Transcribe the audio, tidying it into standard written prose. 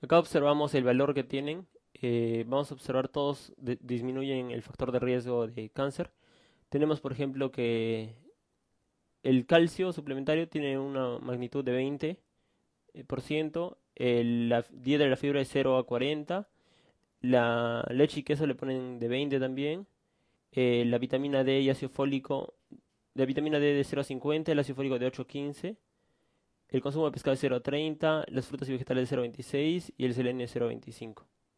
Acá observamos el valor que tienen. Vamos a observar todos disminuyen el factor de riesgo de cáncer. Tenemos, por ejemplo, que el calcio suplementario tiene una magnitud de 20%, la dieta de la fibra es 0 a 40, la leche y queso le ponen de 20 también, la vitamina D y ácido fólico, la vitamina D de 0 a 50, el ácido fólico de 8 a 15, el consumo de pescado de 0 a 30, las frutas y vegetales de 0 a 26 y el selenio de 0 a 25.